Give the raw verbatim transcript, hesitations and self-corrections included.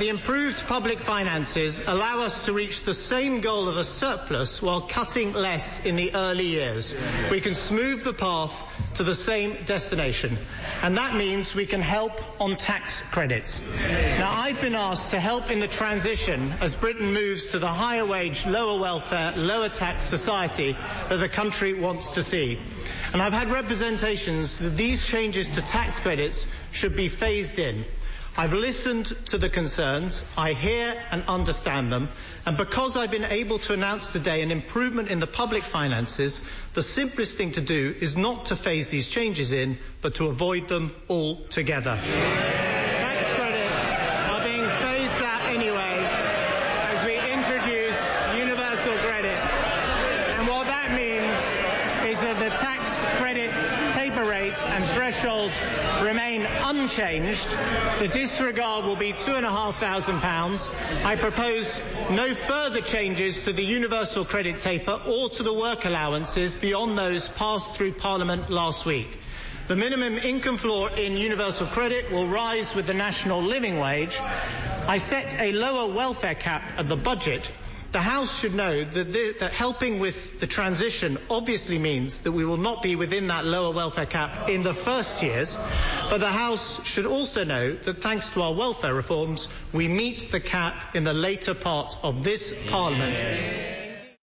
the improved public finances allow us to reach the same goal of a surplus while cutting less in the early years. We can smooth the path to the same destination, and that means we can help on tax credits. Now, I've been asked to help in the transition as Britain moves to the higher wage, lower welfare, lower tax society that the country wants to see. And I've had representations that these changes to tax credits should be phased in. I've listened to the concerns, I hear and understand them, and because I've been able to announce today an improvement in the public finances, the simplest thing to do is not to phase these changes in, but to avoid them altogether. Tax credits are being phased out anyway as we introduce universal credit. And what that means is that the tax credit taper rate and threshold remain unchanged. The disregard will be two and a half thousand pounds. I propose no further changes to the universal credit taper or to the work allowances beyond those passed through Parliament last week. The minimum income floor in universal credit will rise with the national living wage. I set a lower welfare cap at the budget. The House should know that, the, that helping with the transition obviously means that we will not be within that lower welfare cap in the first years, but the House should also know that thanks to our welfare reforms, we meet the cap in the later part of this Parliament.